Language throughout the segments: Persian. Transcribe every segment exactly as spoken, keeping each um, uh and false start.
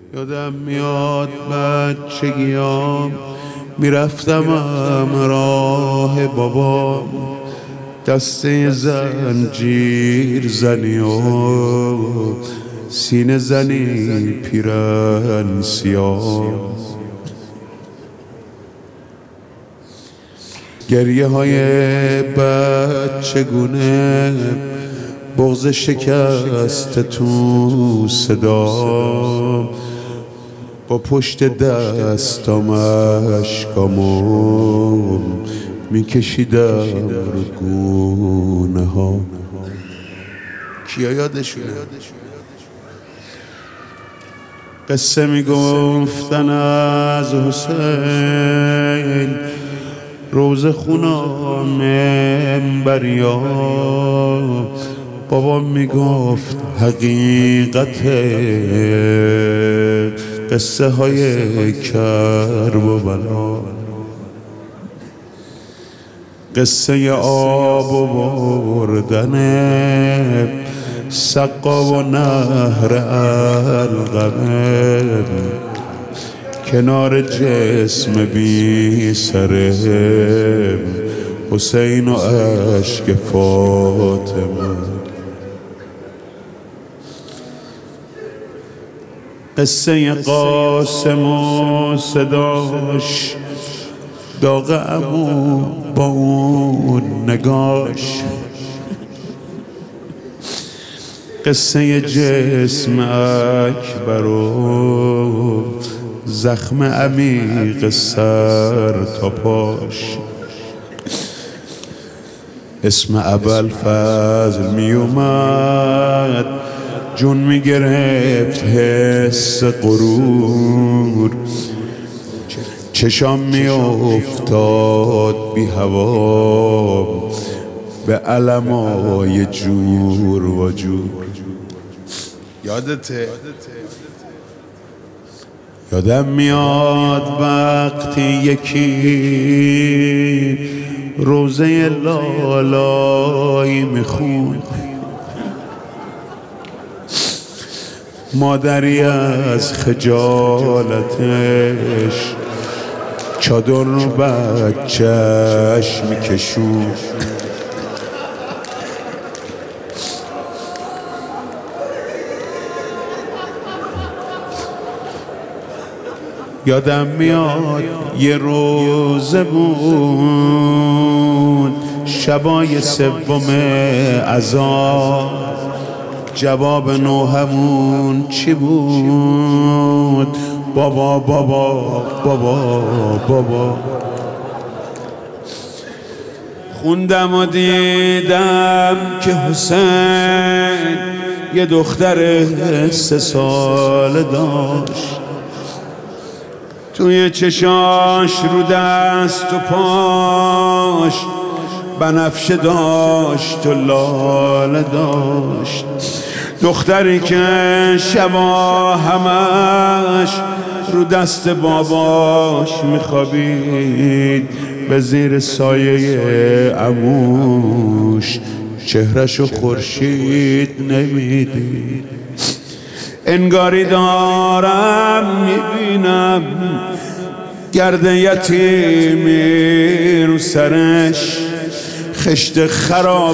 یادم میاد بچگیام میرفتم راه بابام، دسته زنجیر زنی و سینه زنی پیرن سیاه، گریه های بچگونه، بغض شکست تو صدا، با پشت دستام اشکامو میکشیدم رو گونه ها. کیا یادشونه؟ قصه میگفتن از حسین، روز خونام منبریا، بابا میگفت حقیقت قصه های کرب و بلا، قصه آب و بردن سقا و نهر القمه، کنار جسم بی سره حسین و عشق فاطمه، قصه قاسم و صداش، داغ عمو با اون نگاش، قصه جسم اکبر و زخم عمیق سر تا پاش، اسم ابوالفضل می اومد جون می گرفت حس غرور، چشام می افتاد بی هوا به علمای جور و جور. یادته؟ یادم میاد وقتی یکی روزه لالایی میخوند، مادری از خجالتش چادر رو بچهش میکشوند، یادم میاد یه روزه بود شبای سوم عذاب، جواب نوحمون چی بود؟ بابا بابا بابا بابا. خوندم و دیدم که حسین یه دختر سه ساله داشت، توی چشاش رو دست و پاش بنفشه داشت و لاله داشت، دختری که شبا همش رو دست باباش میخوابید، به زیر سایه عموش چهرشو خورشید نمیدید، انگاری دارم میبینم گرد یتیمی رو سرش، خشت خراب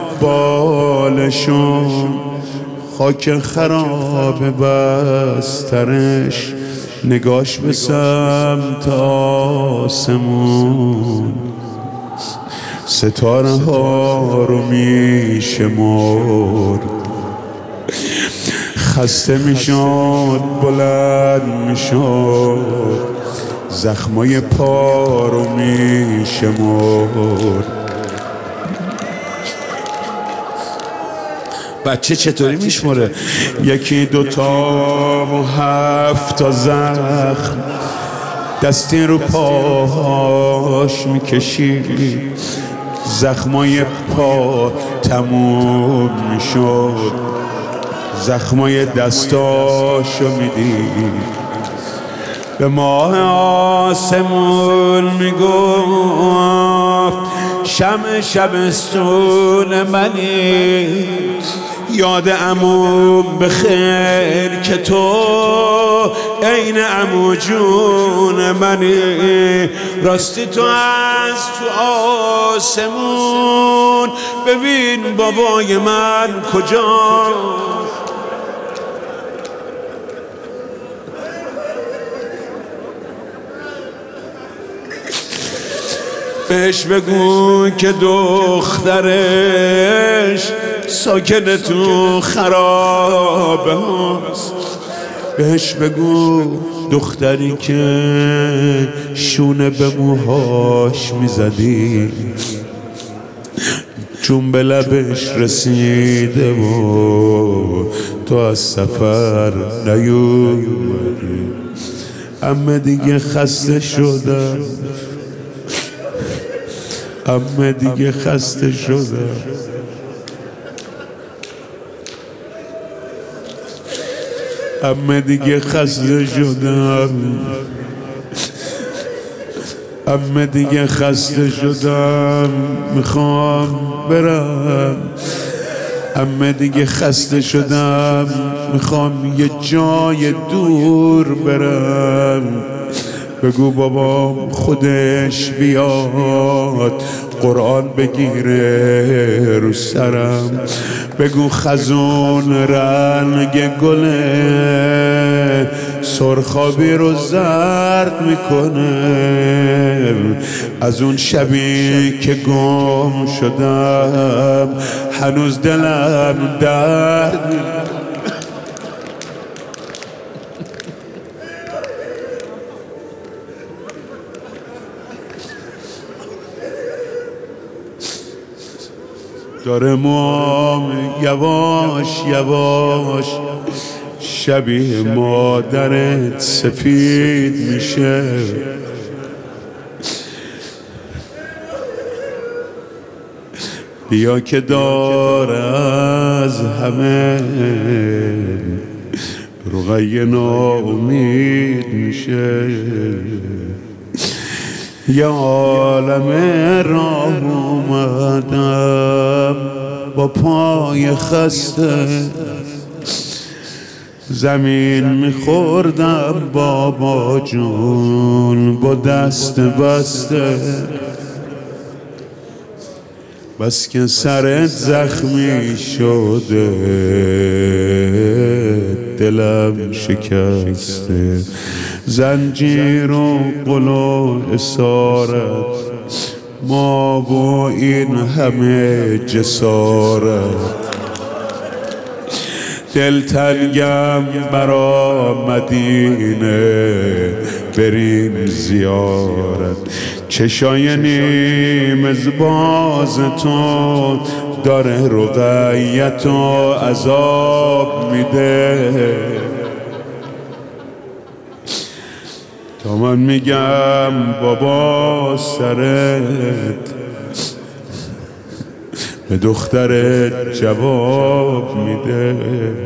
بالشون، خاک خراب بسترش، نگاش به سمت آسمون، ستاره ها رو میشمرد، خسته میشد بلند میشد، زخمای پا رو میشمرد. بچه چطوری میشمره؟ یکی دوتا و هفت تا زخم، دستی رو پاهاش میکشید، زخمای پا تموم میشد، زخمای دستاشو میدید، به ماه آسمون میگفت شمع شبستون منی، یاد عموم بخیر که تو عین عمو جون منی، راستی تو از تو آسمون ببین بابای من کجا. بهش بگو که دخترش ساکن تو خرابه هاست. بهش بگو دختری که شونه به موهاش میزدی چون به لبش رسیده و تو از سفر نیومدی. اما دیگه خسته شدم، اما دیگه خسته شدم، اما دیگه خسته شدم، اما دیگه خسته شدم، میخوام برم، اما دیگه خسته شدم، میخوام یه جای دور برم. بگو بابام خودش بیاد قرآن بگیره رو سرم. بگو خزون رنگ گله سرخابی رو زرد میکنه. از اون شبی که گم شدم هنوز دلم درد. داره موام یواش یواش شبیه مادرت سفید میشه. بیا که داره از همه رقیه ناامید میشه. یا عالم راه اومدم با پای خسته، زمین میخوردم بابا جون با دست بسته. بس که سرت زخمی شده دلم شکسته. زنجیر و قل و اسارت ما و این همه جسارت. دلتنگم برا مدینه بریم زیارت. چشای نیم باز تو داره رقیت و عذاب میده. تا من میگم بابا سرت به دخترت جواب میده.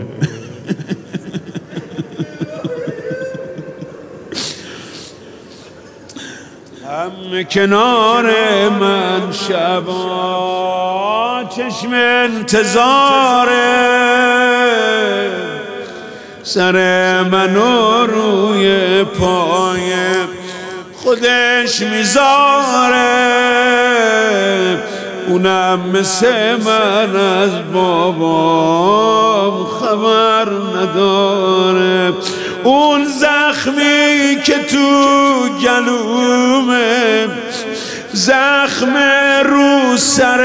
هم کنار من شبا چشم انتظاره، سر منو روی پای خودش میذاره. اونم مثل من از بابام خبر نداره. اون زخمی که تو گلومه زخم رو سر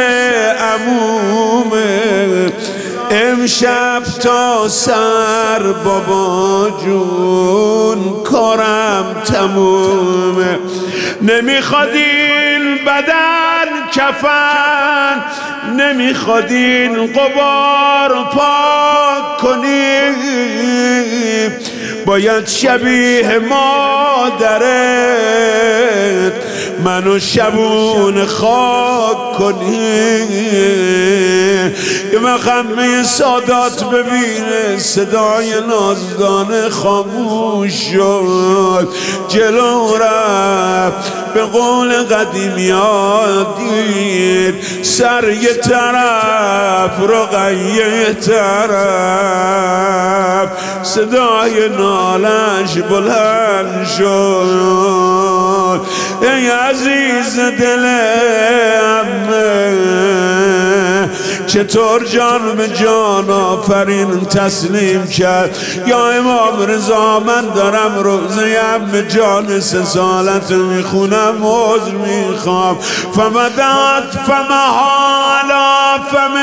عمومه. امشب تا سر بابا جون کارم تمومه. نمیخواد این بدن کفن، نمیخواد این غبار پاک کنی. باید شبیه مادرت منو شبون خاک کنی. یه مخمه سادات ببینه صدای نازدانه خاموش شد. جلو رفت به قول قدیمی‌ها دید سر یه طرف رقیه یه طرف صدای نالش بلند شد ای عزیز دل عمه چطور جان به جان آفرین تسلیم کرد یا امام رضا من دارم روزه عمه جان سه سالت میخونم عذر میخوام فمدت فمحالا فم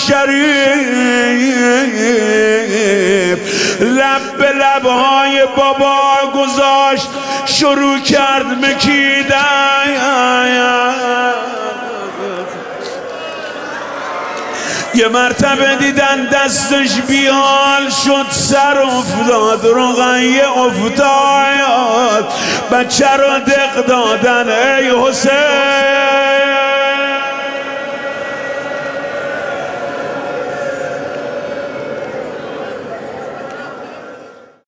شریف لب به لبهای بابا گذاشت شروع کرد مکیدن یه مرتبه دیدن دستش بیحال شد سر افتاد رقیه افتاد بچه رو دق دادن ای حسین